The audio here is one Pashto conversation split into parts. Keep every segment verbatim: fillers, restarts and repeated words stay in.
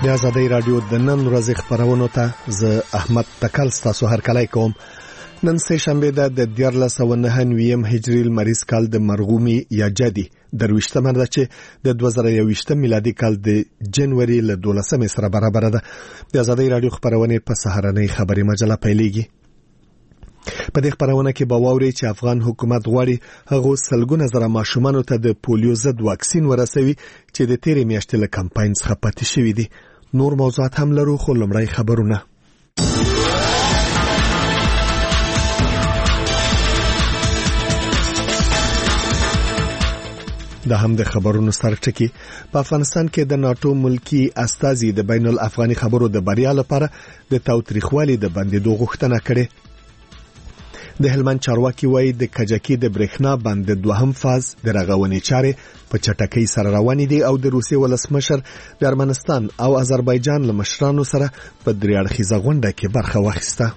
د آزادۍ رادیو د نن ورځې خبرونو ته زه احمد تکل ستاسو هرکلی کوم. نن سه شنبه ده د دیارلس سوه نهه نوي هجري لمریز کال د مرغومي یا جدي درویشتمه ده چې د دوه زره یوویشت میلادي کال د جنوري له دولسمې سره برابر ده. د آزادۍ رادیو خبرونه په سهارنۍ خبري مجله پیلېږي. په دې خبرونه کې به واوري چې افغان حکومت غواړي هغه سلګونه زره ماشومان ته د پولیو ضد واکسین ورسوي چې د تیرې میاشتې له کمپاین څخه پاتې شوی دي. نور موضوعات هم لرو خو لمړی خبرونه. د هم د خبرونو سرټکی په افغانستان کې د ناتو ملکی استازي د بین الافغاني خبرو د بریا لپاره د تاوتریخوالي د بندیدو غوښتنه کړې. د هلمند چارواکي وایي د کجکی د برېښنا بند دوهم فاز د رغونې چارې په چټکۍ سره روانې دي او د روسیې ولسمشر د ارمنستان او آذربایجان له مشرانو سره په درې اړخیزه غونډه کې برخه واخیسته.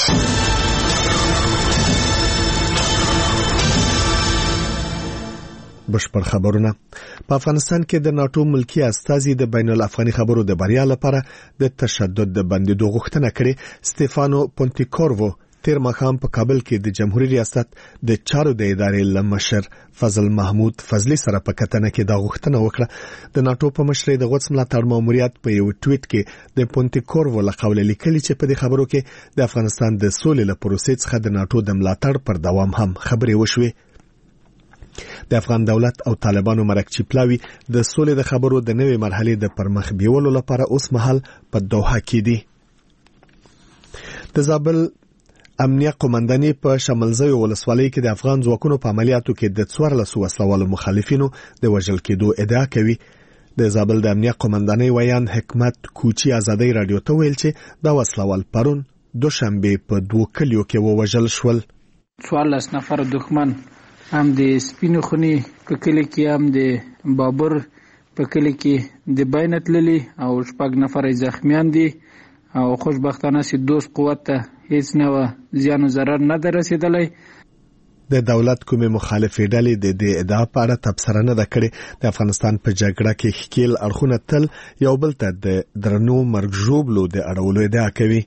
بشپړ خبرونه. په افغانستان کې د ناتو ملکی استازي د بین الافغاني خبرو د بریا لپاره د تشدد د بندیدو غوښتنه کړې. ستيفانو پونتیکوروو تیر مخام په کابل کې د جمهوریت ریاست د چارو د ادارې لمشر فضل محمود فضلی سره په کتنه کې دا غوښتنه وکړه. د ناتو په مشرۍ د غوڅ ملاتړ ماموریت په یو ټویټ کې د پونتیکوروو له قوله لیکلي چې په دې خبرو کې د افغانستان د سولې له پروسې څخه د ناتو د ملاتړ پر دوام هم خبرې وشوې. د افغان دولت او طالبانو مرکچی پلاوی د سولې د خبرو د نوې مرحلې د پرمخ بیولو لپاره اوس مهال په دوحه کې دي. د زابل امنیه قومنداني په شمالزوی ولسوالۍ کې د افغان ځواکونو په عملیاتو کې د څوارلس وسلوالو مخالفینو د وژل کېدو ادعا کوي. د زابل د امنیه قومنداني ویان حکمت کوچی آزادۍ رادیو ته ویل چې دا وسلوال پرون دوشنبه په دوه کلیو کې ووژل شول. څوارلس نفر دښمن هم د سپینو خونی په کلی کې هم د بابر په کلی کې د بینت للی او شپږ نفر زخمیان دي او خوشبختانه سي دوست قوت ته هیڅ نه زیان او ضرر نه رسیدلی. د دولت کومه مخالفې ډلې د دې ادعا په اړه تبصره نه کړې. د افغانستان په جګړه کې ښکیل اړخونه تل یو بل ته د درنو مرګ ژوبلو د اړولو ادعا کوي.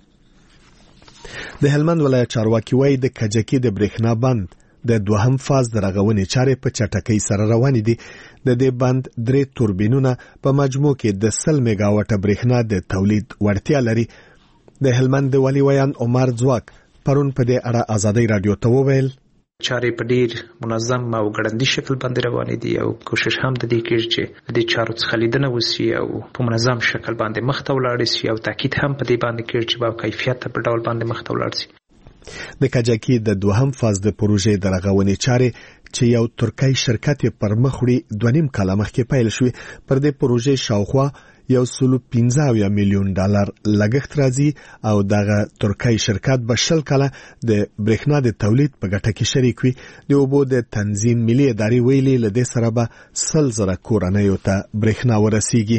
د هلمند ولایت چارواکي وایي د کجکی د برېښنا بند د دوهم فاز د رغونې چارې په چټکۍ سره روانې دي. د دې بند درې توربینونه په مجموع کې د سل میگاواټه برېښنا د تولید وړتیا لري. د هلمند د والی ویان عمر ځواک پرون په دې اړه آزادۍ رادیو ته وویل چارې په ډیر منظم او ګړندی شکل باندې روانې دي او کوشش هم د دې کېږي چې د دې چارو څخه لیدنه وشي او په منظم شکل باندې مخ ته ولاړ شي او تاکید هم په دې باندې کېږي چې با کیفیت په ډول باندې مخ ته ولاړ شي. د کجکی د دوهم فاز د پروژې د رغونې چارې چې یو ترکی شرکت پر مخ وړي دوه نیم کال مخکې پیل شوې. پر دې پروژې شاوخوا یو سلو پنځه میلیون ډالر لګښت راځي او دغه ترکی شرکت به شل کاله د برېښنا د تولید په ګټه کې شریک وي. د اوبو د تنظیم ملي ادارې ویلي له دې سره به سل زره کورنیو ته برېښنا ورسیږي.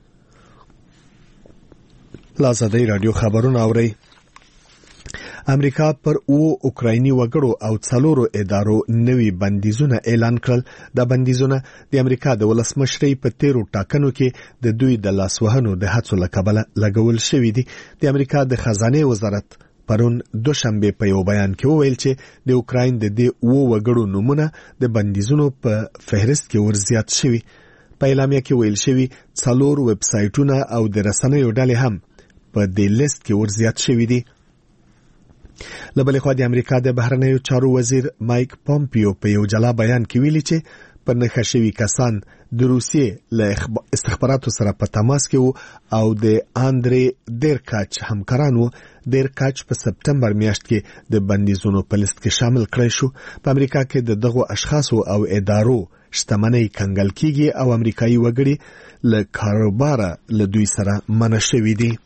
آزادۍ رادیو خبرونه اورئ. امریکا پر او اوکرایني وګړو او څلورو ادارو نوي بندیزونه اعلان کړل. دا بندیزونه د امریکا د ولسمشرۍ په تیرو ټاکنو کې د دوی د لاسوهنو د هڅو له کبله لګول شوي دي. د امریکا د خزانه وزارت پرون دوشنبه په یو بیان کې وویل چې د اوکراین د دې او وګړو نومونه د بندیزونو په فهرست کې ورزیات شوي. په اعلامیه کې ویل شوي څلور ویب سایټونه او د رسنیو ډلې هم په دې لیست کې ورزیات شوي دي. لبلې خوا د امریکا د بهرنیو چارو وزیر مایک پومپیو په یو جلا بیان کې ویلي چې په نښه شوي کسان د روسیې له استخباراتو سره په تماس کې وو او د آندرې ډیرکاچ همکاران وو. ډیرکاچ په سپتمبر میاشت کې د بندیزونو په لیست کې شامل کړی شو. په امریکا کې د دغو اشخاصو او ادارو شتمنۍ کنګل کیږي او امریکایي وګړي له کاروباره له دوی سره منع شوي دي.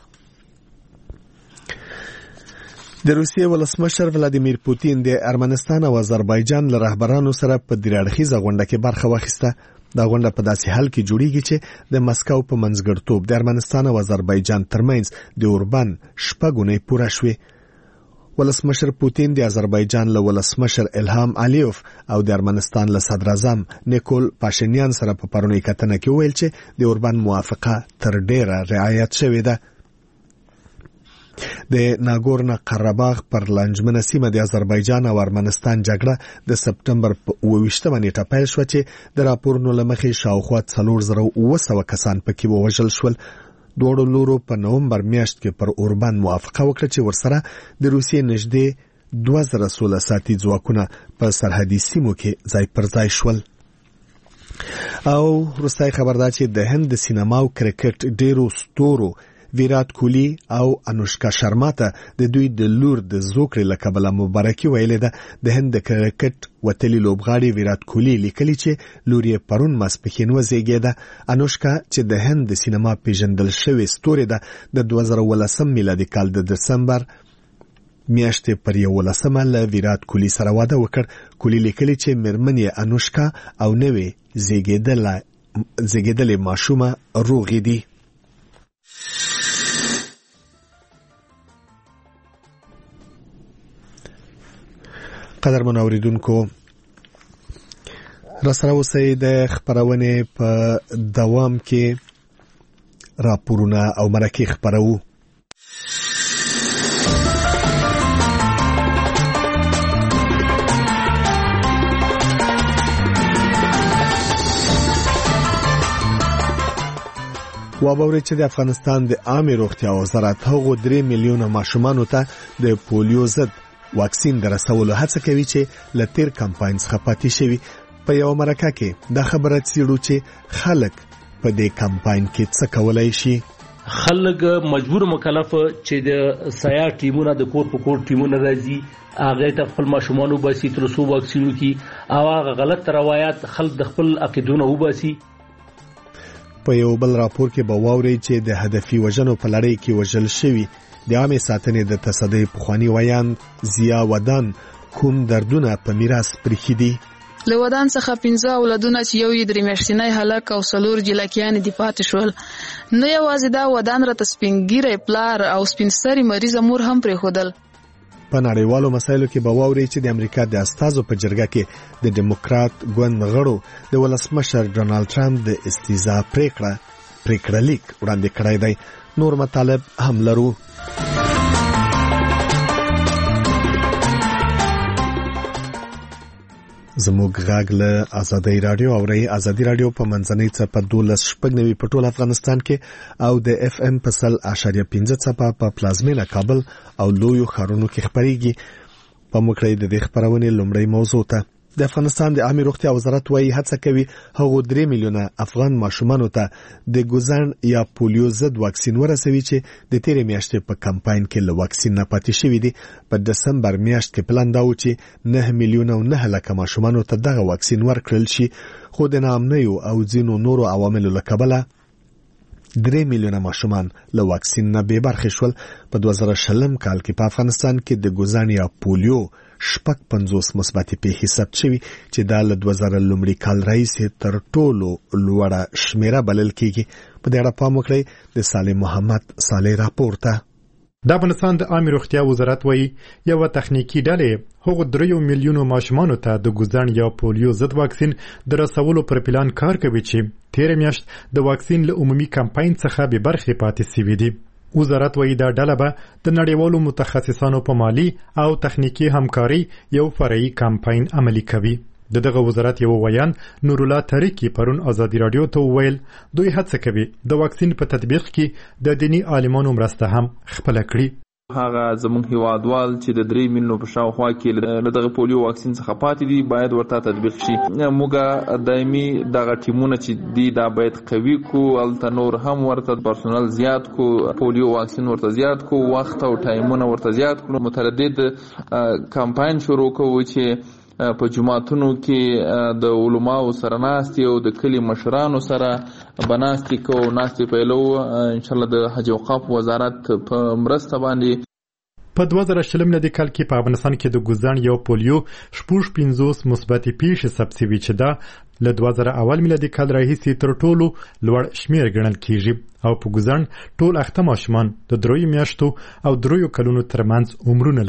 د روسیې ولسمشر ولادیمیر پوتین د ارمنستان او آذربایجان له رهبرانو سره په درې اړخیزه غونډه کې برخه واخیسته. دا غونډه په داسې حال کې جوړیږي چې د مسکو په منځګړتوب د ارمنستان او آذربایجان ترمنځ د اوربان شپږ اونۍ پوره شوې. ولسمشر پوتین د آذربایجان له ولسمشر الهام علیوف او د ارمنستان له صدر اعظم نیکول پاشینیان سره په پرونی کتنه کې ویل چې د اوربان موافقه تر ډیره رعایت شوې ده. د ناګورنو قرهباغ پر لانجمنه سیمه د آذربایجان او ارمنستان جګړه د سپټمبر په اووه ویشتمه نیټه پیل شوه چې د راپورونو له مخې شاوخوا څلور زره اوه سوه کسان پکې ووژل شول. دواړو لورو په نومبر میاشت کې پر اوربان موافقه وکړه چې ورسره د روسیې نږدې دوه زره سوله ساتي ځواکونه په سرحدي سیمو کې ځای پر ځای شول. او وروستی خبر دا چې د هند د سینما او کرکټ ډیرو ستورو ویرات کوهلی او انوشکا شرما ته د دوی د لور د زوکړې له کبله مبارکي ویلې ده. د هند د کرکټ وتلي لوبغاړي ویرات کوهلی لیکلي چې لور یې پرون ماسپښین وزیږېده. انوشکا چې د هند د سینما پیژندل شوې ستورې ده د دوه زره ولسم میلادي کال د دسمبر میاشتې پر یولسمه له ویرات کوهلی سره واده وکړ. کوهلی لیکلي چې میرمن یې انوشکا او نوې زیږېدلې ماشومه روغې دي. قدرمن اوریدونکو، راسره اوسئ د خبرونې په دوام کې راپورونه او مرکې خبرو. وابوري چې د افغانستان د عامه روغتیا وزارت هغو درې میلیونه ماشومانو ته د پولیو ضد واکسین د رسولو هڅه کوي چې له تیر کمپاین څخه پاتې شوي. په یو مرکه کې دا خبره څېړو چې خلک په دې کمپاین کې څه کولای شي. خلک مجبور مکلف چې د سیا ټیمونه د کور په کور ټیمونه راځي هغه ته خپل ماشومان وباسي تر څو واکسین وکړي او هغه غلط روایت خلک د خپل عقیدونه وباسي. په یو بل راپور کې به واورئ چې د هدفي وژنو په لړۍ کې وژل شوي د عامې ساتنې د تصدۍ پخواني ویان ضیا ودان کوم دردونه په میراث پرېښي دي. له ودان څخه پنځه اولادونه چې یو یې درې میاشتنی هلک او څلور جلکیانې دې پاتې شول. نه یوازې دا ودان راته سپین ږیری پلار او سپین سرې مریضه مور هم پرېښودل. په نړیوالو مسایلو کې به واورئ چې د امریکا د استازو په جرګه کې د ډیموکرات ګوند غړو د ولسمشر ډونالد ټرمپ د استیضاح پریکړه پریکړه لیک وړاندې کړی دی. نور مطالب هم لرو. زموږ غږ له ازادي رادیو اوري. ازادي رادیو په منځنۍ څپه دولس شپږ نوي په ټول افغانستان کې او د اف ام په سل اشاریه پنځه څپه په پلازمینه کابل او لویو ښارونو کې خبريږي. په مکړې د دې خبرونې لومړی موضوع ته د افغانستان د عامه روغتیا وزارت وايي هڅه کوي هغو درې میلیونه افغان ماشومانو ته د ګوزن یا پولیو ضد واکسین ورسوي چې د تیرې میاشتې په کمپاین کې له واکسین نه پاتې شوي دي. په دسمبر میاشت کې پلان دا و چې نه میلیونه او نه لکه ماشومانو ته دغه واکسین ورکړل شي، خو د ناامنیو او ځینو نورو عواملو له کبله درې میلیونه ماشومان له واکسین نه بې برخې شول. په دوه زره شلم کال کې په افغانستان کې د ګوزن یا پولیو شپږ پنځوس مثبتې پیښې ثبت شوي چې دا له دوه زره لومړي کال راهیسې تر ټولو لوړه شمیره بلل کېږي. په دې اړه پام وکړئ د صالح محمد صالح راپور ته. د افغانستان د عامه روغتیا وزارت وايي یو تخنیکی ډلې هغو دریو میلیونو ماشومانو ته د ګوزن یا پولیو ضد واکسین د رسولو پر پلان کار کوي چې تیر میاشت د واکسین له عمومي کمپاین څخه به برخې پاتې سوي دي. وزارت وايي دا ډله به د نړیوالو متخصصانو په مالی او تخنیکی همکاري یو فرعي کمپاین عملي کوي. د دغه وزارت یو ویان نور الله طریقی پرون ازادي رادیو ته ویل دوی هڅه کوي د واکسین په تطبیق کې د دینی عالمانو مرسته هم خپل کړي. هغه زموږ هیوادوال چې د درې میلیونو په شاوخوا کې دغه پولیو واکسین څخه پاتې دي باید ورته تطبیق شي. موږ دایمي دغه ټیمونه چې دي دا باید قوي کو، الته نور هم ورته پرسونل زیات کو، پولیو واکسین ورته زیات کو، وخت او ټایمونه ورته زیات کړو. متردد کمپاین شروع کوو چې په جماعتونو کې د علماو سره ناستي او د کلی مشرانو سره بناستي کو ناستي پیلو ان شاء الله د حج اوقاف وزارت په مرسته باندې. په دوه زره شلم میلادي کال کې په افغانستان کې د ګوزن یو پولیو شپږ پنځوس مثبتې پیښې ثبت شوي چې دا له دوه زره اول میلادي کال راهیسې تر ټولو لوړ شمیر ګڼل کیږي او په ګوزن ټول اخته ماشومان د دریو میاشتو او دریو کلونو ترمنځ عمرونه لري.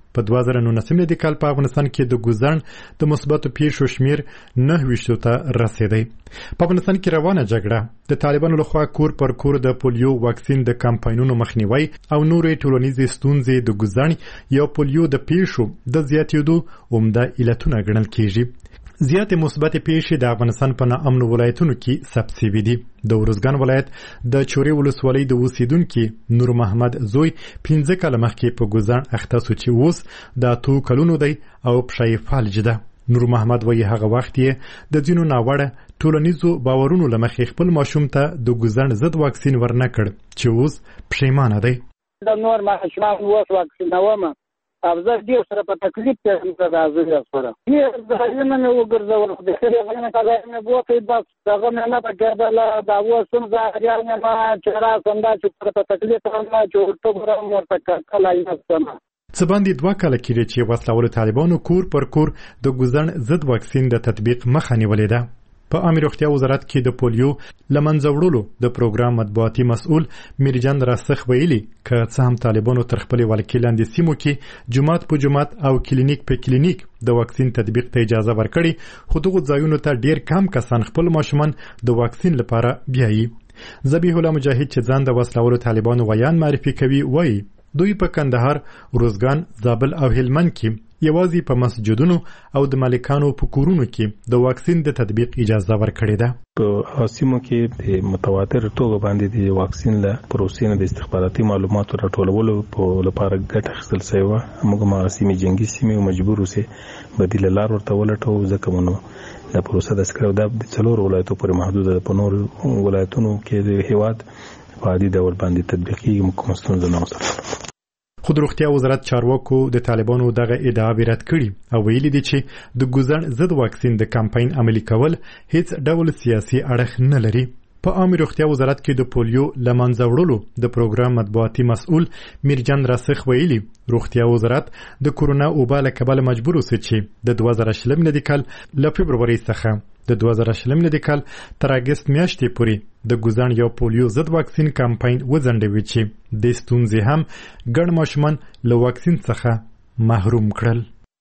په دوه زره نولسم میلادي کال په افغانستان کې د ګوزن د مثبتو پیښو شمیر نهه ویشتو ته رسیدی. په افغانستان کې روانه جګړه د طالبانو لخوا کور پر کور د پولیو واکسین د کمپاینونو مخنیوي او نورې ټولنیزې ستونزې د ګوزن یا پولیو د پیښو د زیاتېدو عمده علتونه ګڼل کېږي. زیاتې مثبتې پیښې د افغانستان په ناامنو ولایتونو کې ثبت شوي دي. د ارزګان ولایت د چورې ولسوالۍ د اوسیدونکي نور محمد زوی پنځه کاله مخکې په ګوزن اخته سو چې اوس د اتو کلونو دی او پښه یې فلج ده. نور محمد وایي هغه وخت یې د ځینو ناوړه ټولنیزو باورونو له مخې خپل ماشوم ته د ګوزن ضد واکسین ورنه کړ چې اوس پښیمانه دی. د نور ماشومان اوس واکسینوم افضل ډیر سره په تکلیف کې راځي سره یې ځایونه مې وګرځول د خیر غوښنه کاله مې بوته بس هغه مې نه پکړل دا اوسم ځای نه ما چرا څنګه چې په تکلیف راځم چې ورته ګرام ورته کله یې سم څه باندې دوه کاله کېږي چې وسلوال طالبانو کور پر کور د ګوزن ضد واکسین د تطبیق مخه نیولې ده. په امیر روغتیا وزارت کې د پولیو لمنځه وړلو د پروګرام مطبوعاتي مسؤل میرجان راسخ ویلي که څه هم طالبانو تر خپلې ولکې لاندې سیمو کې جومات په جومات او کلینیک په کلینیک د واکسین تطبیق ته اجازه ورکړي، خو دغو ځایونو ته ډیر کم کسان خپل ماشومان د واکسین لپاره بیایي. ذبیح الله مجاهد چې ځان د وسلوالو طالبانو ویان معرفي کوي وایي دوی په کندهار، ارزګان، زابل او هلمند کې یوازې په مسجدونو او د مالکانو په کورونو کې د واکسین د تطبیق اجازه ورکړې ده. په اسیمو کې په متواتر توګه باندې د واکسین له پروسې نه د استخباراتي معلوماتو راټولولو په لپاره ګټه اخیستل شوې وه. موږ ما سیمې جنګي سیمې مجبور اوسې بدیله لار ورته ولټوو ځکه مونږ دا پروسه داسې کړې ده د څلورو ولایتو پورې محدوده ده. په نورو ولایتونو کې د هیواد په عادي ډول باندې تطبیقېږي، موږ کومه ستونزه نه وه. خو د روغتیا وزارت چارواکو د طالبانو دغه ادعا رد کړي او ویلي دي چې د ګوزن ضد واکسین د کمپاین عملي کول هیڅ ډول سیاسي اړخ نه لري. په عامه روغتیا وزارت کې د پولیو لمنځه وړلو د پروګرام مطبوعاتي مسؤل میرجان راسخ ویلي روغتیا وزارت د کورونا وبا له کبله مجبور اوسه چې د دوه زره شلم میلادي کال له فبروري څخه د دوه زره شلم میلادي کال تر اګست میاشتې پورې د ګوزن یا پولیو ضد واکسین کمپاین وځنډوي چې د ستونزې هم ګڼ ماشومان له واکسین څخه محروم کړل.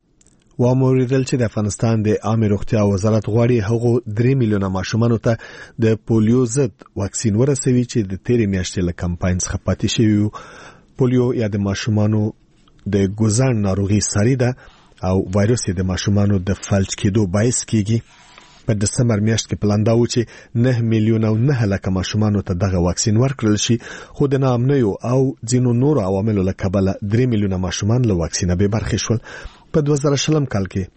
و موریدل چې د افغانستان د عامه روغتیا وزارت غواړي هغه درې میلیونه ماشومان ته د پولیو ضد واکسین ورسوي چې د تیرې میاشتې له کمپاین څخه پاتې شوی. پولیو یا د ماشومانو د ګوزن ناروغي ساري ده او وایروس د ماشومانو د فلج کېدو باعث کیږي. په دسمبر میاشت کې پلان دا و چې نه میلیونه او نه لکه ماشومانو ته دغه واکسین ورکړل شي، خو د ناامنیو او ځینو نورو عواملو له کبله درې میلیونه ماشومان له واکسینه بې برخې شول. په دوه زره شلم کال کې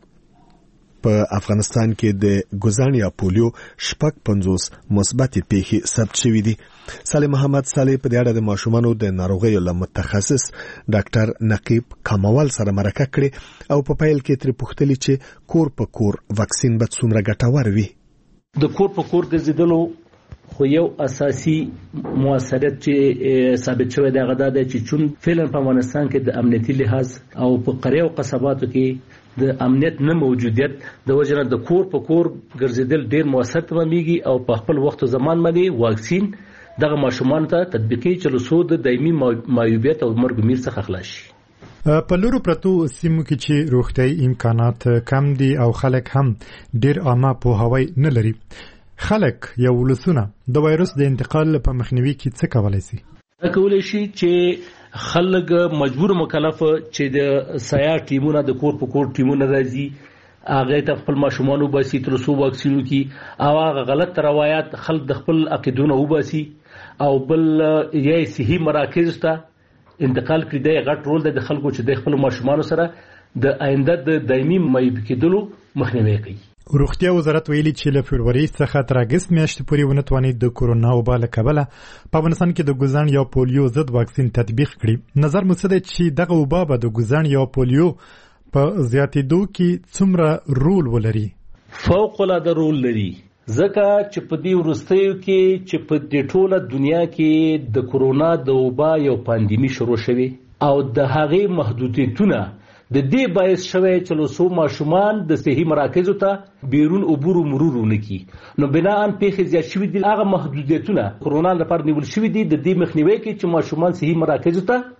په افغانستان کې د ګوزن یا پولیو شپږ پنځوس مثبتې پیښې ثبت شوې دي. صالح محمد صالح په دې اړه د ماشومانو د ناروغیو له متخصص ډاکټر نقیب کموال سره مرکه کړې او په پیل کې ترې پوښتلي چې کور په کور واکسین به څومره ګټور وي. د کور په کور ګرځېدلو خو یو اساسي موثریت چې ثابت شوی دی هغه دا دی چې چون فعلا په افغانستان کې د امنیتي لحاظ او په قریو قصباتو کې د امنیت نه موجودیت د وجنه د کور په کور ګرځېدل ډیر موثر تمامېږي او په خپل وخت او زمان باندې واکسین دغه ماشومان ته تطبیقي چلوسو د دایمي معیوبیت او مرګ میر څخه خلاص شي. په لورو پرتو سیمو کې چې روغتیايي امکانات کم دي او خلک هم ډیر عامه پوهاوی نه لري، خلک یا ولسونه د وایروس د انتقال په مخنیوي کې څه کولای شي؟ کولای شي چې خلک مجبور مکلف چې د سیا ټیمونه د کور په کور ټیمونه راځي هغه ته خپل ماشومان وباسي تر څو واکسینو کی او هغه غلط روایت خلک د خپل عقیدونه وباسي او بل یې صحیح مراکز ته انتقال کړي دی. غټ رول د خلکو چې د خپل ماشومان سره د آینده د دایمي معیوب کېدلو مخنیوي کوي. روغتیا وزارت ویلي چې له فبروري څخه تر اګست میاشتې پورې ونه توانید د کورونا وبا له کبله په افغانستان کې د ګوزن یا پولیو ضد واکسین تطبیق کړي. نظر مو څه دی چې دغه وبا به د ګوزن یا پولیو په زیاتېدو کې څومره رول ولري؟ فوق العاده رول لري، ځکه چې په دې وروستیو کې چې په دې ټوله دنیا کې د کورونا د وبا یو پاندیمي شروع شوی او د هغې محدودیتونه د دې باعث شوی چې لوسو ماشومان د صحي مراکزو ته بیرون عبور و مرور ونکي. نو بناءً پیښې زیات شوي دي، هغه محدودیتونه کورونا لپاره نیول شوي دي د دې مخنیوي کې چې ماشومان صحي مراکزو ته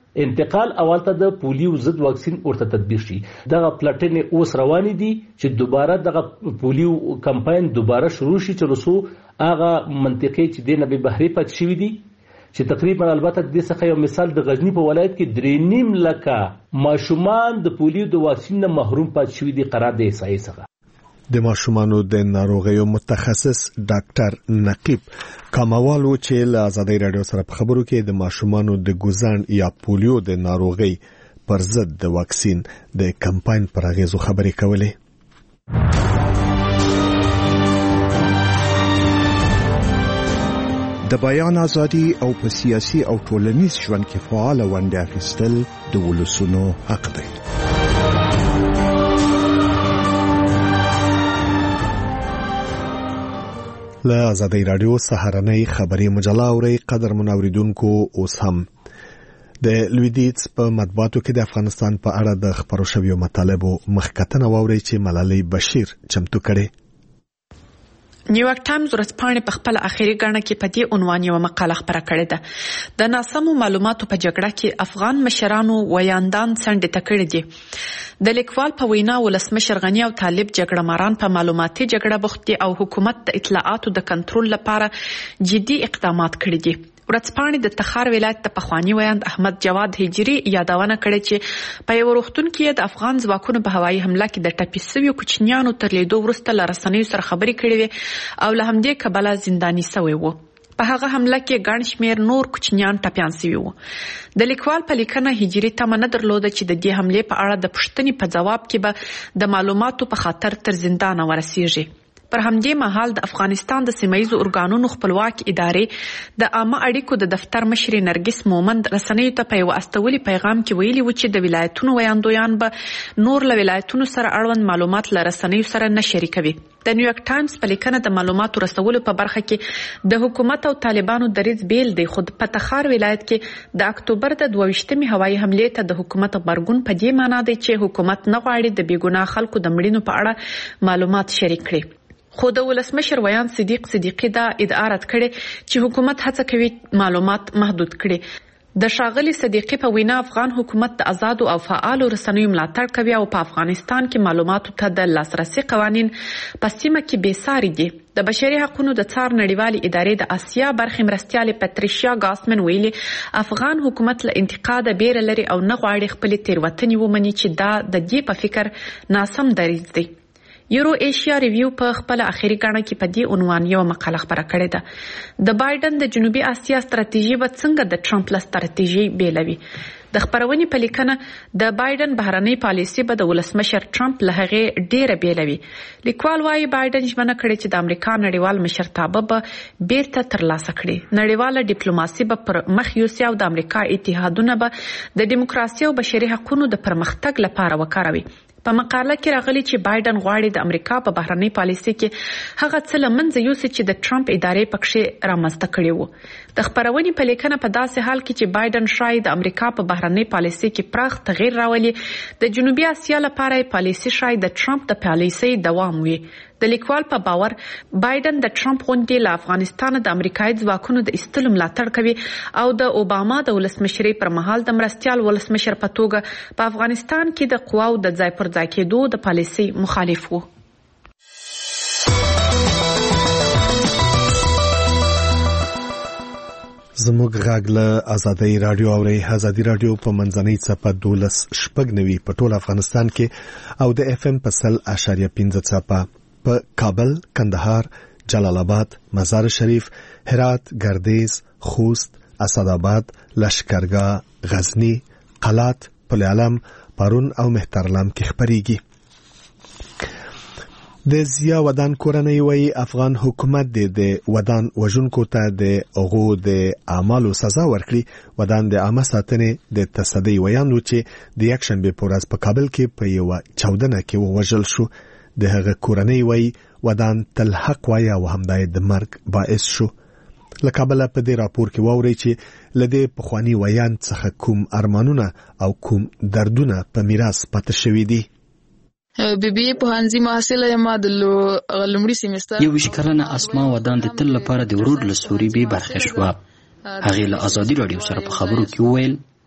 انتقال اولته د پولیو ضد واکسین ورته تطبیق شي. دغه پلټنې اوس روانې دي چې دوباره دغه پولیو کمپاین دوباره شروع شي چې رسو هغه منطقې چې د نبی بهري پات شوی دي چې تقریبا البته د څخه یو مثال د غزنی په ولایت کې درې نیم لکه ماشومان د پولیو د واکسین نه محروم پات شوی دي قرار د احصایې څخه. د ماشومانو د ناروغیو متخصص ډاکټر نقیب کاموالو چې له آزادۍ رادیو سره په خبرو کې د ماشومانو د ګوزان یا پولیو د ناروغي پر ضد د واکسین د کمپاین پر اغیزو خبرې کولې. د بیان ازادي او په سیاسي او ټولنیز ژوند کې فعال ونډه اخیستل د ولسونو حق دی. له آزادۍ رادیو سهارنۍ خبري مجله اوري قدر منوریدونکو اوس هم د لویدیتس په مطبوعاتو کې د افغانستان په اړه د خبرو شویو مطالبو مخکتنه واوري چې ملالۍ بشیر چمتو کړي. نیویارک ټایمز ورځپاڼې په خپل اخیری غاڼه کې په دې عنوان یو مقاله خپره کړې ده. د ناسمو معلوماتو په جګړه کې افغان مشرانو ویاندان څنډې ته کړي دي. د لیکوال په وینا ولسمشر غنی او طالب جګړه ماران په معلوماتي جګړه بوخت دي او حکومت د اطلاعاتو د کنټرول لپاره جدي اقدامات کړي دي. ورځپاڼې د تخار ولایت د پخوانی ویاند احمد جواد هجری یادونه کړې چې په یو روغتون کې د افغان ځواکونو په هوایي حمله کې د ټپي شویو کوچنیانو تر لیدو وروسته له رسنیو سره خبرې کړې وې او له همدې کبله زنداني شوی و. په هغه حمله کې ګڼ شمېر نور کوچنیان ټپیان شوي وو. د لیکوال په لیکنه هجری تمه نه درلوده چې د دې حملې په اړه د پوښتنې په ځواب کې به د معلوماتو په خاطر تر زندانه ورسیږي. پر همدې مهال د افغانستان د سیمایي ارګانونو خپلواک ادارې د عامه اړیکو د دفتر مشرې نرګس مومند رسنیو ته په یو استولي پیغام کې ویلي و چې د ولایتونو ویاندویان به نور له ولایتونو سره اړوند معلومات له رسنیو سره نه شریکوي. د نیویارک ټایمز په لیکنه د معلوماتو رسولو په برخه کې د حکومت او طالبانو دریځ بیل دی. خود په تخار ولایت کې د اکتوبر د دوه ویشتمې هوایي حملې ته د حکومت غبرګون په دې معنی دی چې حکومت نه غواړي د بیګناه خلکو د مړینو په اړه معلومات شریک کړي. خو د ولسمشر ویان صدیق صدیقی دا ادعا رد کړي چې حکومت هڅه کوي معلومات محدود کړي. د ښاغلي صدیقی په وینا افغان حکومت د آزادو او فعالو رسنیو ملاتړ کوي او په افغانستان کې معلوماتو ته د لاسرسي قوانین په سیمه کې بې ساري دي. د بشري حقوقو د څار نړیوالې ادارې د آسیا برخې مرستیالې پټریشیا ګاسمن ویلي افغان حکومت له انتقاد بیره لري او نه غواړي خپل تیروتنې ومني چې دا د دې په فکر ناسم دریځ دی. یورو ایشیا ریویو په خپل اخیری غاڼه کې په دې عنوان یو مقاله خپره کړې ده. د بایدن د جنوبي اسیا ستراتیژي به څنګه د ټرمپ له ستراتیژي بیلوي. د خبرونې په لیکنه د بایدن بهرنۍ پالیسي به د ولسمشر ټرمپ له هغې ډیره بیلوي. لیکوال وايي بایدن ژمنه کړې چې د امریکا نړیوال مشرتابه به بیرته ترلاسه کړي. نړیواله ډیپلوماسي به پر مخ یوسي او د امریکا اتحادونه به د دیموکراسي او بشري حقوقو د پرمختګ لپاره وکاروي. په مقاله کې راغلي چې بایدن غواړي د امریکا په بهرنۍ پالیسي کې هغه څه له منځه یوسي چې د ټرمپ ادارې پکې رامنځته کړي وو. د خبرونې په لیکنه په داسې حال کې چې بایدن شاید د امریکا په بهرنۍ پالیسي کې پراخ تغییر راولي د جنوبي اسیا لپاره پالیسي شاید د ټرمپ د پالیسي دوام وي. د لیکوال په باور بایدن د ټرمپ غونډې له افغانستان د امریکایي ځواکونو د ایستلو ملاتړ کوي او د اوباما د ولسمشرۍ پر مهال د مرستیال ولسمشر په توګه په افغانستان کې د قواو د ځای پر ځای کېدو د پالیسي مخالف وو. زموږ غږ له آزادۍ رادیو اوري. آزادۍ رادیو په منځنۍ څپه دولس شپږ نوي په ټول افغانستان کې او د اف ام په سل اشاریه پنځه څپه په کابل، کندهار، جلال آباد، مزار شریف، هرات، گردیز، خوست، اسداباد، لشکرګاه، غزنی، قلات، پل علم، پرون او مهترلام کې خبريږي. د زیا ودان کورنۍ وی افغان حکومت د ودان وژونکو ته د اوغو د اعمالو سزا ورکړي. ودان د عامه ساتنې د تصدی ویاندو چې د یکشنبه په ورځ په کابل کې په یو چاودنه کې ووژل شو. د هغه کورنۍ وی ودان تل حق وای او همدای د مرګ باعث شو. لکابل په دې راپور کې ووري چې لدې پخوانی ویان څخه کوم ارمانونه او کوم دردونه په میراث پاتې شوي دي. بی بی پوهنځي محصله یم د لومړي سیمستر. یو ویش کلنه اسما ودان د تل لپاره د ورور له سوري به برخه شو. هغه له آزادي رادیو سره په خبرو کې وویل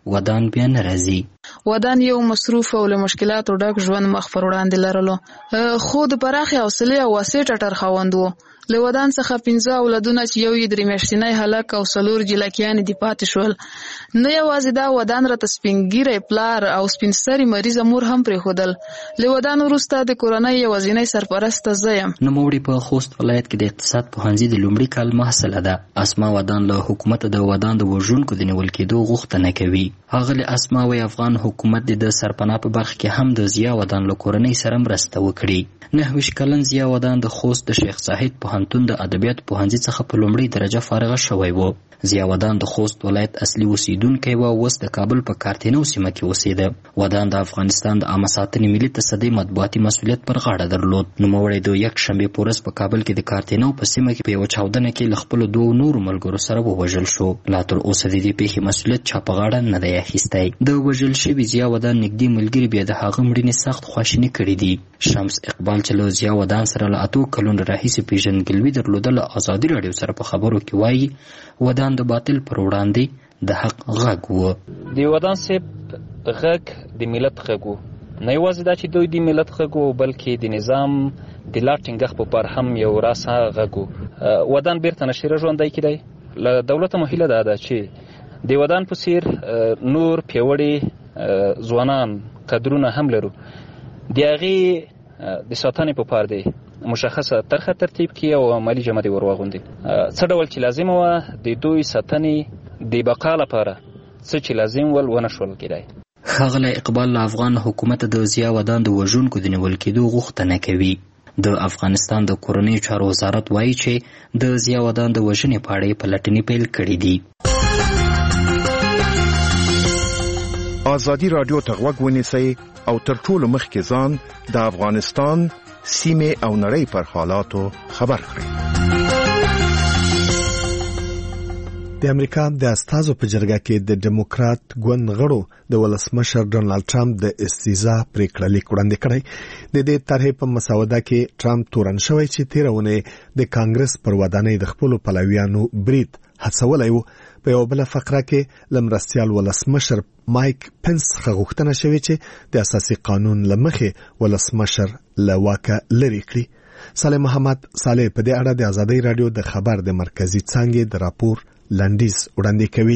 ودان بیا نه راځي. ودان یو مصروف او له مشکلاتو ډک ژوند مخ پر وړاندې لرلو، خو د پراخې حوصلې او واسع ټټر خاوند و. له ودان څخه پنځه اولادونه چې یو یې درې میاشتنی هلک او څلور جلکیانې دې پاتې شول. نه یوازې دا ودان راته سپین ږیری پلار او سپین سري مریضه مور هم پرېښودل. له ودان وروسته د کورنۍ یوازینۍ سرپرسته زه یم. نوموړې په خوست ولایت کې د اقتصاد پوهنځي د لومړي کال محصله ده. اسما ودان له حکومته د ودان د وژونکو د نیول کېدو غوښتنه کوي. ښاغلې اسما وایي افغان حکومت د سرپناه په برخه کې هم د ضیا ودان له کورنۍ سره مرسته وکړي. نهه ویشت کلن ضیا ودان د خوست د شیخ زاهد پوهنتون د ادبیات پوهنځي څخه په لومړۍ درجه فارغه شوی و. ضیا ودان د خوست ولایت اصلي اوسیدونکی و، اوس د کابل په کارتینو سیمه کې اوسېده. ودان د افغانستان د عامه ساتنې ملي تصدۍ مطبوعاتي مسؤلیت پر غاړه درلود. نوموړی د یکشنبې په ورځ په کابل کې د کارتینو په سیمه کې په یوه چاودنه کې له خپلو دوو نورو ملګرو سره ووژل شو. لا تر اوسه د دې پیښې مسؤلیت چا په غاړه نه دی اخیستی. د وژل شوي ضیا ودان نږدې ملګري بیا د هغه مړینې سخت خواشیني کړي دي. شمس اقبال چې له ضیا ودان سره له اتو کلونو راهیسې پیژندګلوي درلودله ازادي راډیو سره په خبرو کې وایي ودان د باطل پر وړاندې د حق غږ و. د ودان صاحب غږ د ملت غږ و، نه یوازې دا چې دوی د ملت غږ و بلکې د نظام د لا ټینګښت په پر هم یو راسه غږ و. ودان بیرته نشیره ژوندی کیدی. له دولته مو هیله دا ده چې د ودان په څیر نور پیاوړي ځوانان قدرونه هم لرو، د هغې د ساتنې په پار دی مشخصه طرحه ترتیب کړي او عملي جمع دې ور واغوندي. څه ډول چې لازمه وه د دوی ساتنې د بقا لپاره څه چې لازم ول ونه شول کېدای. ښاغلی اقبال له افغان حکومت د ضیا ودان د وژونکو د نیول کېدو غوښتنه کوي. د افغانستان د کورنیو چارو وزارت وایي چې د ضیا ودان د وژنې په اړه یې پلټنې پیل کړي دي. ازادي راډیو ته غوږ ونیسئ او تر ټولو مخکې ځان د افغانستان سیمې او نړۍ پر حالاتو خبر کړئ. د امریکا د استازو په جرګه کې د ډیموکرات ګوند غړو د ولسمشر ډونالد ټرمپ د استیزا پریکړه لیک وړاندې کړی. د دې طرحې په مسوده کې ټرمپ تورن شوی چې تېره اونۍ د کانګرس پر ودانۍ د خپلو پلویانو برید هڅولی و. په یوه بله فقره کې له مرستیال ولسمشر مایک پنس څخه غوښتنه شوې چې د اساسي قانون له مخې ولسمشر له واکه لرې کړي. صالح محمد صالح په دې اړه د ازادۍ راډیو د خبر د مرکزي څانګې د راپور لنډیز وړاندې کوي.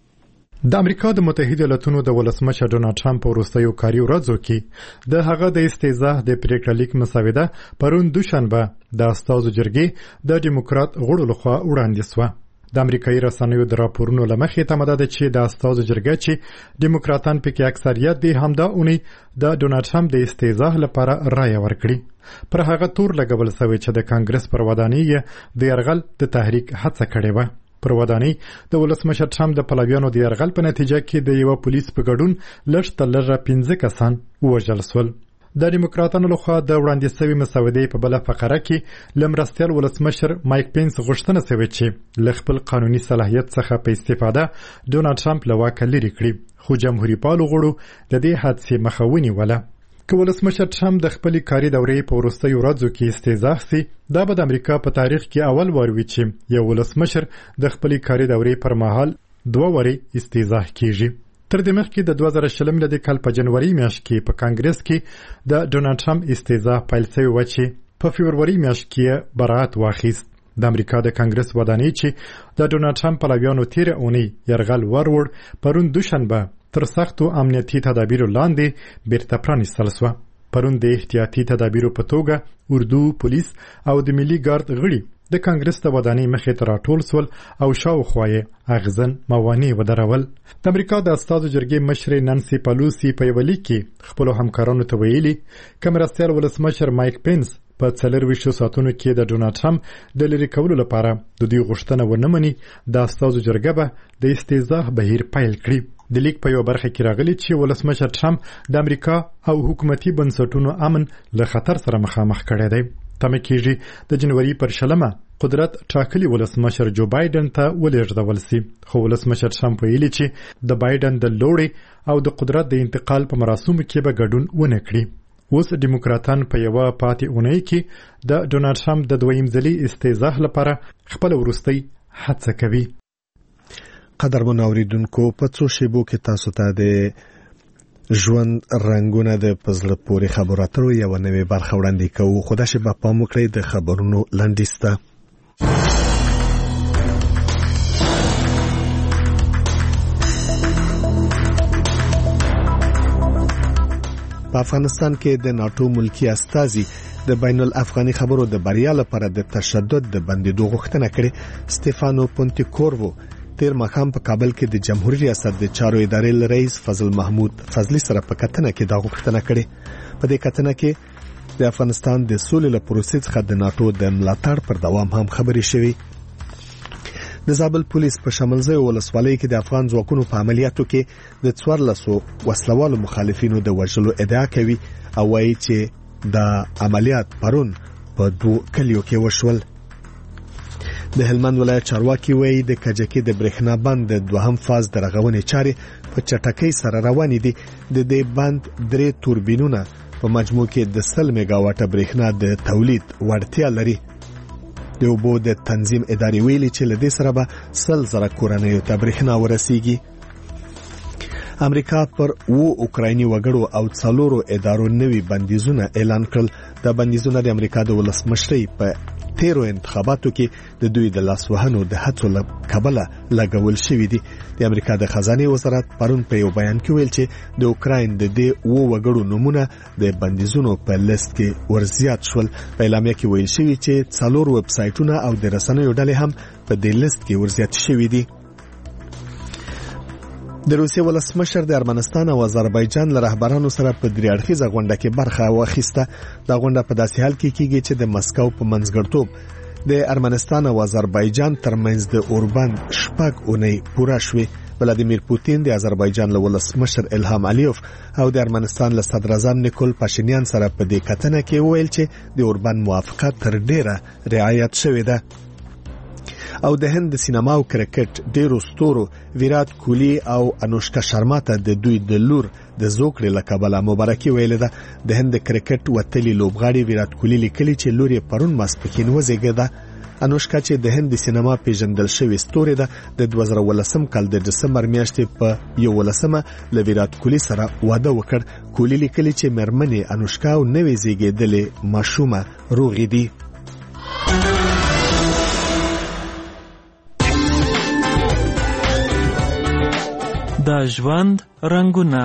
د امریکا د متحده ایالاتونو د ولسمشر ډونالد ټرمپ په وروستیو کاري ورځو کې د هغه د استیزا د پریکړه لیک مسوده پرون دوشنبه د استازو جرګې د ډیموکرات غړو لخوا وړاندې شوه. د امریکایي رسنیو د راپورونو له مخې تمه ده چې د استازو جرګه چې ډیموکراتان پکې اکثریت دي همدا اونۍ د ډونالد ټرمپ د استیزا لپاره رایه ورکړي. پر هغه تور لګول شوی چې د کانګرس پر ودانۍ د یرغل د تحریک هڅه کړې وه. پر ودانۍ د ولسمشر ټرمپ د پلویانو د یرغل په نتیجه کې د یو پولیس په ګډون لږ تر لږه پنځه کسان ووژل شول. د ډیموکراتانو لخوا د وړاندې شوې مسودې په بله فقره کې له مرستیال ولسمشر مایک پینس غوښتنه شوې چې له خپل قانوني صلاحیت څخه په استفاده ډونالد ټرمپ له واکه لرې کړي، خو جمهوري پالو غړو د دې حادثې مخه ونیوله. که ولسمشر ټرمپ د خپلې کاري دورې په وروستیو ورځو کې استیضاح سي، دا به د امریکا په تاریخ کې اول وار وي چې یو ولسمشر د خپلې کاري دورې پر مهال دوه وارې استیضاح کیږي. تر دې مخکې د دوه زره شلم میلادي کال په جنوري میاشت کې په کانګرس کې د ډونالد ټرمپ استیضاح پیل شوې وه چې په فبروري میاشت کې براءت واخیست. د امریکا د کانګرس ودانۍ چې د ډونالد ټرمپ پلویانو تېره اونۍ یرغل وروړ پرون دوشنبه تر سختو امنیتي تدابیرو لاندې بیرته پرانیستل شوه. پرون د احتیاطي تدابیرو په توګه اردو، پولیس او د ملي ګارد غړي د کانګرس د ودانۍ مخې ته راټول سول او شاوخوا یې اغزن موانع ودرول. د امریکا د استازو جرګې مشرې نانسي پالوسي په یوه لیک کې خپلو همکارانو ته ویلي که مرستیال ولسمشر مایک پینس په څلرویشتو ساعتونو کې د ډونالد ټرمپ د لرې کولو لپاره د دوی غوښتنه ونه مني، د استازو جرګه به د استیضاح بهیر پیل کړي. د لیک په یو برخه کې راغلي چې ولسمشر ټرمپ د امریکا او حکومتي بنسټونو امن له خطر سره مخامخ کړی دی. تمه کېږي د جنوري پر شلمه قدرت ټاکلي ولسمشر جو بایدن ته ولېږدول سي، خو ولسمشر ټرمپ ویلي چې د بایدن د لوړې او د قدرت د انتقال په مراسمو کې به ګډون ونه کړي. اوس ډیموکراتان په یوه پاتې اونۍ کې د ډونالد ټرمپ د دویم ځلي استیضاح لپاره خپله وروستۍ هڅه کوي. قدرمن اوریدونکو په څو شیبو کې تاسو ته د ژوند رنگونه د پزله پورې خبرو اترو یو نوې برخه وړاندې کوو. خو دا شی په پام وکړئ د خبرونو لنډیسته. په افغانستان کې د ناتو ملکی استازي د بین الافغاني خبرو د بریا لپاره د تشدد د بندیدو غوښتنه کړې. سټيفانو پونتیکورو تیر مخام په کابل کې د جمهوریت ریاست د چارو ادارې رئیس فضل محمود فضلی سره په کتنه کې دا غوښتنه کړې. په دې کتنه کې د افغانستان د سولې لپاره پروسې څخه د ناتو د ملاتړ پر دوام هم خبرې شوې. د زابل پولیس په شمالزی ولسوالۍ کې د افغان ځواکونو په عملیاتو کې د څوارلسو وسلوالو مخالفینو د وژلو ادعا کوي او وایي چې دا عملیات پرون په دوه کلیو کې وشول. د هلمند ولایت چارواکي وایي د کجکي د برېښنا بند د دوهم فاز د رغونې چارې په چټکۍ سره روانې دي. د دې بند درې توربینونه په مجموع کې د سل میگاواټه برېښنا د تولید وړتیا لري. د اوبو د تنظیم ادارې ویلي چې له دې سره به سل زره کورنیو ته برېښنا ورسیږي. امریکا پر وو اوکرایني وګړو او څلورو ادارو نوي بندیزونه اعلان کړل. دا بندیزونه د امریکا د ولسمشرۍ په تیرو انتخاباتو کې د دوی د لاسوهنو د هڅو له کبله لګول شوې دي. د امریکا د خزانه وزارت پرون په یو بیان کې ویل چې د اوکراین د دې وو وګړو نمونه د بندیزونو په لیست کې ورزیات شول. په اعلامیه کې ویل شوی چې څلور ویب سایټونه او د رسنیو ډلې هم په دې لیست کې ورزیات شوي دي. د روسیې ولسمشر د ارمنستان او آذربایجان له رهبرانو سره په درې اړخیزه غونډه کې برخه واخیسته. دا غونډه په داسې حال کې کیږي چې د مسکو په منځګړتوب د ارمنستان او آذربایجان ترمنځ د اوربند شپږ اونۍ پوره شوې. ولادیمیر پوتین د آذربایجان له ولسمشر الهام علیوف او د ارمنستان له صدر اعظم نیکول پاشینیان سره په دې کتنه کې ویل چې د اوربند موافقت تر ډیره رعایت شوې ده. او د هند سینما او کرکټ ډیرو ستورو ویرات کوهلی او انوشکا شرما ته د دوی د لور د زوکړې لقبله مبارکي ویل ده. د هند کرکټ وتلی لوبغاړي ویرات کوهلی لیکلي چې لور یې پرون ماسپښین وزیږیده. انوشکا چې د هند سینما پیژندل شوی ستوري ده د دوه زره ولسم کال د دسمبر میاشتې په یو ولسمه له ویرات کوهلی سره واده وکړ. کوهلی لیکلي چې مېرمنې انوشکا او نوې زیږیدلې ماشومه روغې دي. د ژوند رنگونه.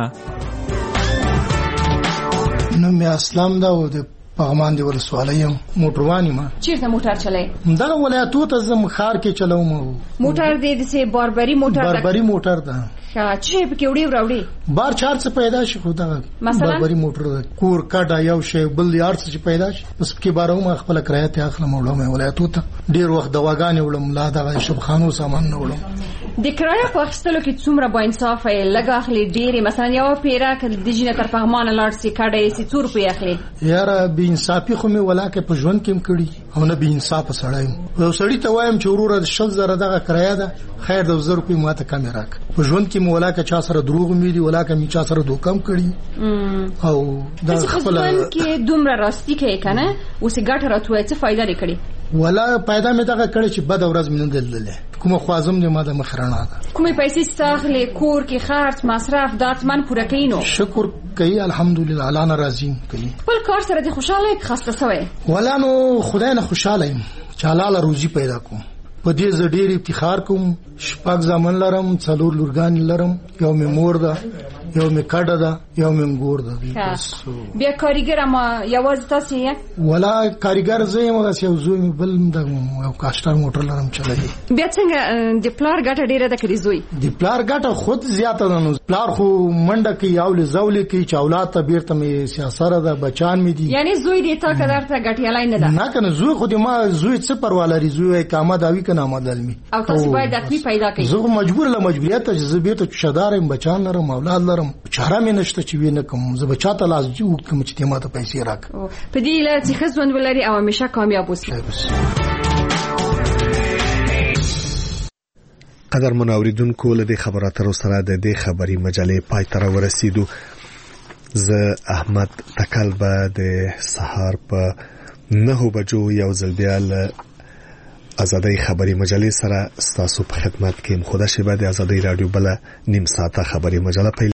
نو مې اسلام دا و د پغمان دی ولسوالۍ موټرواني ما. چیرته موټر چلای؟ دا ولایتو ته زم خار کې چلوم. موټر دې د سه باربري موټر ده. باربري موټر ده. ښه چې په کې وړي وړي بار چار څه پیدا شي خو دا باربري موټر ده. کور کډا یو شی بل یار څه پیدا شي بس کې بارو ما خپل کرایه ته اخلم وړم ولایتو ته. ډیر وخت دواګانې وړم لا دا شبخانو سامان نه وړم. د کرایه په اخیستلو کې څومره با انصاف یې لګ اخلي ډېری مثلا یو پیرا کله د جنه تر فهمان لاړ سي کډې سي څور په اخلي. یار به انصافي خو مې ولاکه په ژوند کې کړی او نه به انصاف سړی یو سړی ته وایم چې وروره د شل زره دغه کرایه ده خیر د زر روپۍ ماته کم راک. په ژوند کې مې ولاکه چا سره دروغ مې دی ولاکه مې چا سره دوکم کړی او دا خپل کې دومره راستي کې کنه اوسې ګټه راتوي څه فائدہ لري ولا پیدا مې دغه کړی چې بد ورځ مې نه دلله کوم خوازم دې ما د مخرانه کومې پیسې ساخلې کور کې خرچ مصرف داتمن پوره کینو. شکر کوي الحمدلله الله ناراضي کوي. خپل کار سره دې خوشاله خسته سوې ولا نو خدای نه خوشاله یم چې حلال روزي پیدا کوم. په دې ز ډېر افتخار کوم. شپږ ځامن لرم څلور لورګان لرم یو مې مور ده یو مې کډه ده یو مې ګور ده. بیا کاریګر ما یوازې تاسو یې ولا کاریګر زه یم هغه یو زوی بل د یو کاشتر موټر لرم چلایي. بیا څنګه د پلار ګټه ډیره ده کړی زوی؟ د پلار ګټه خود زیاته ده. نو پلار خو منډه کوي او لزولې کوي چې اولاد ته بیرته مې سیاسره ده بچان مې دي. یعنی زوی دې تا قدر ته ګټیالای نه ده؟ نه کنه زوی خو دې ما زوی څه پرواله لري زوی کامه داوی کنه مدلمي او تاسو باید اخلي پیدا کړئ. زه مجبور له مجبوریت ته چې بیرته شدارم بچان لرم اولاد لرم چاره مې نشته چې وینه کوم زه بچاته لاس جو کوم چې ته ماته پیسې راک. په دې لاره چې خزوند ولري او همیشه کامیاب اوسئ. قدر منوریدونکو له دې خبراتو سره د دې خبري مجلې پای ته ورسېدو. زه احمد تکل به د سهار په نهو بجو یو ځل بیا له ازادي خبري مجلې سره ستاسو په خدمت کې مخوده شي. بعد ازادي رادیو بل نیم ساعته خبري مجله